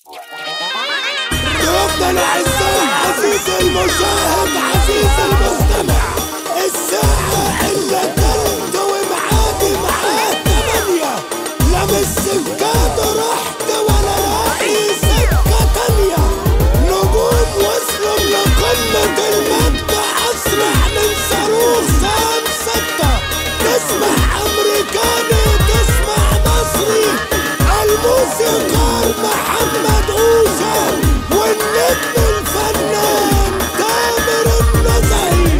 يفضل عزام عزيز المشاهد عزيز المستمع، الساعة إلا تلت ومعادي معاه 8. لا بالسكات رحت ولا لاقي سكة تانية. نجوم وصلوا لقمة المجد أسرع من صاروخ سام 6. تسمع أمريكاني تسمع مصري، الموسيقار محمد أوشا والنجم الفنان تامر النزهي.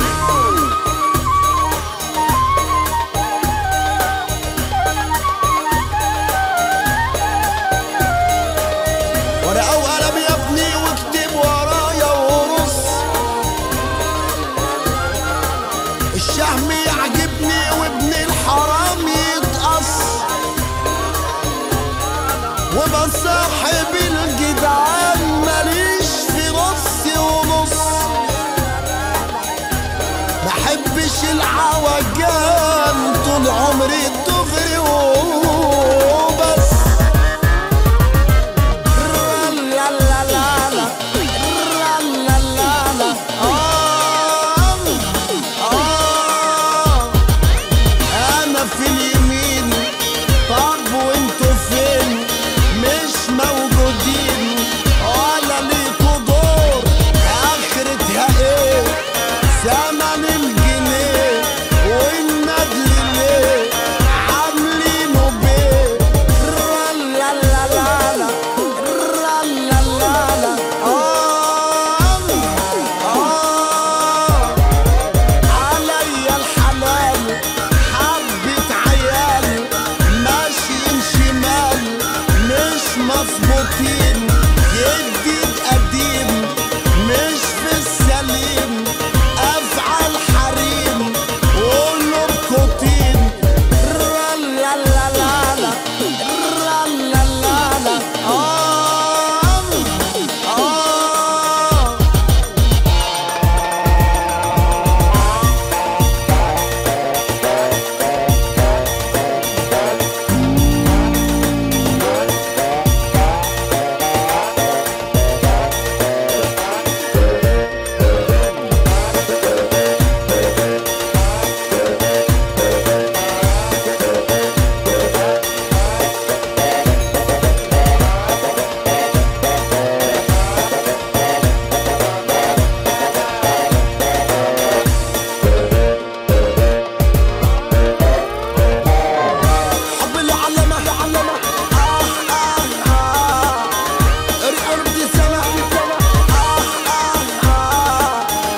ورقة وقلم يا ابني واكتب ورايا ورص، الشهم يعجبني وابن الحرام يتقص، وبصاحب الجدعان ماليش في نص ونص، محبش العوجان طول عمري دغري وبس. أنا في اليمين، طب وانتوا فين؟ مش موجودين ولا ليكوا دور، آخرتها ايه؟ ثمن الجنيه والندل ليه عاملينه بيه؟ رلالالا رلالالا عليا الحلال حبة عيال ماشيين شمال مش مظبوطين، جديد قديم مش في السليم، افعال حريم قلوبكوا طين. رلالالا رلالالا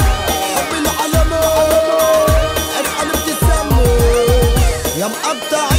يا مقطع